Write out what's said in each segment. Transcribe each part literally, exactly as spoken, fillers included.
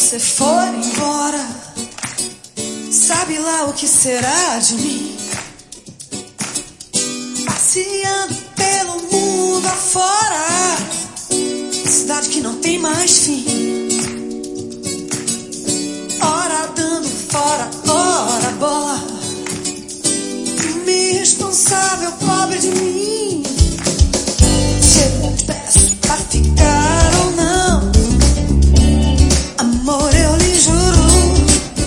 você for embora, sabe lá o que será de mim? Passeando pelo mundo afora, cidade que não tem mais fim. Ora dando fora, ora bola, irresponsável, pobre de mim. Se eu te peço pra ficar ou não, amor, eu lhe juro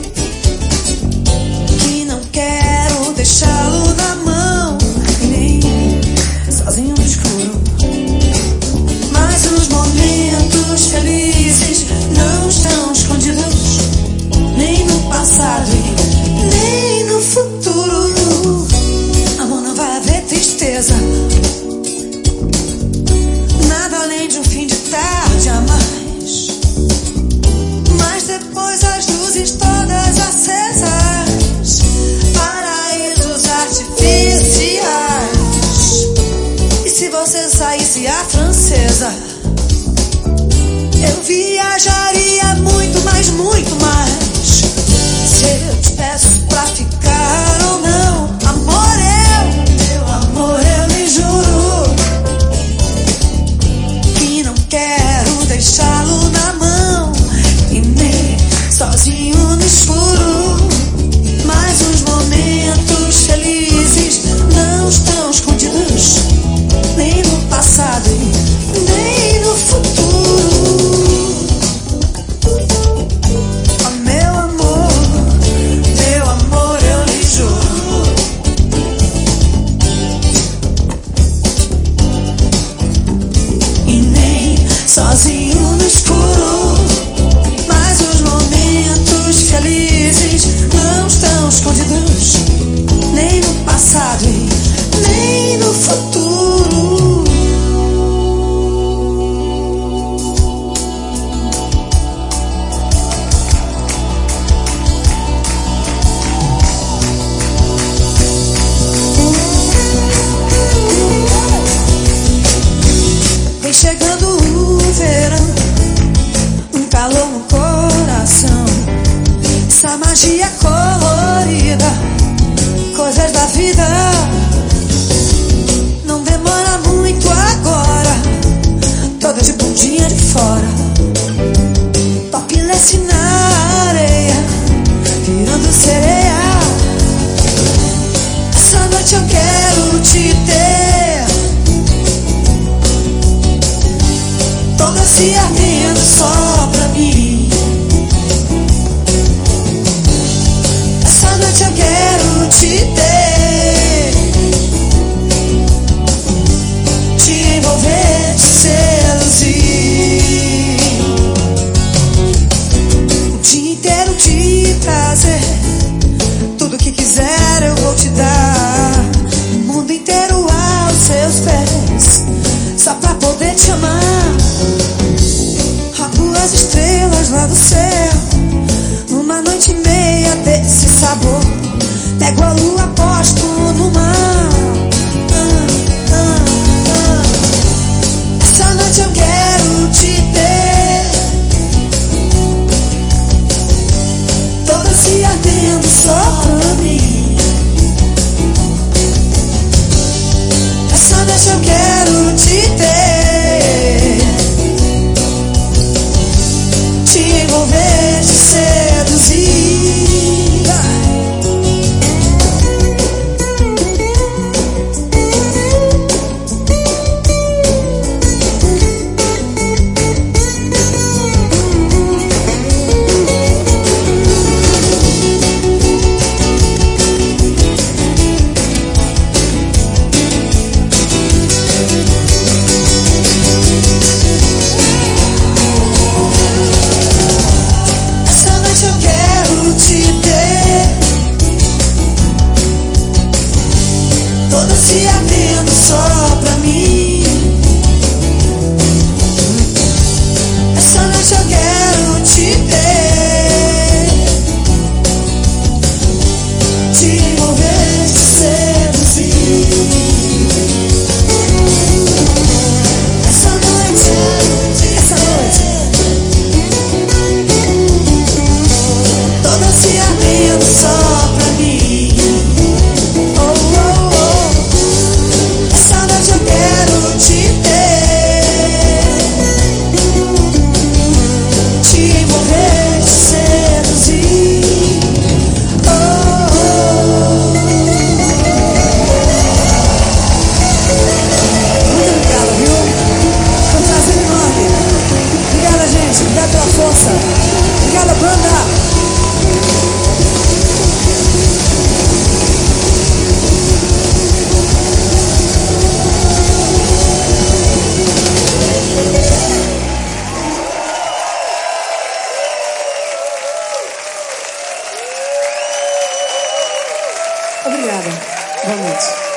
que não quero deixá-lo na mão, nem sozinho no escuro. Mas os momentos felizes não estão escondidos, nem no passado e nem no futuro. Amor, não vai haver tristeza, nada além de um fim de tarde a mais. Mas depois as luzes todas acesas, paraísos artificiais. E se você saísse a francesa, eu viajaria muito mais, muito mais. Se eu te peço pra ficar ou não, amor, eu, meu amor, eu lhe juro que não quero deixá-lo na mão e nem sozinho no escuro. Mas os momentos felizes não estão escondidos, nem no passado e nem no futuro. Oh, meu amor, meu amor, eu lhe juro e nem sozinho no escuro. Mas os momentos felizes não estão escondidos, nem no passado e nem no futuro. Vem chegando o verão, um calor no coração, essa magia colorida, coisas da vida. Não demora muito agora, toda de bundinha de fora, topless na areia, virando sereia. Essa noite eu quero te ter, toda se ardendo só pra mim. Essa noite eu quero te ter, te envolver, te seduzir, o dia inteiro te trazer tudo que quiser eu vou te dar, o mundo inteiro aos seus pés, só pra poder te amar. Rapo as estrelas lá do céu, numa noite e meia desse sabor, pego a lua, aposto no mar. Ah, ah, ah. Essa noite eu quero te ter, toda se ardendo só pra mim. Essa noite eu quero te ter, te envolver, te seduzir. obrigada. Boa noite.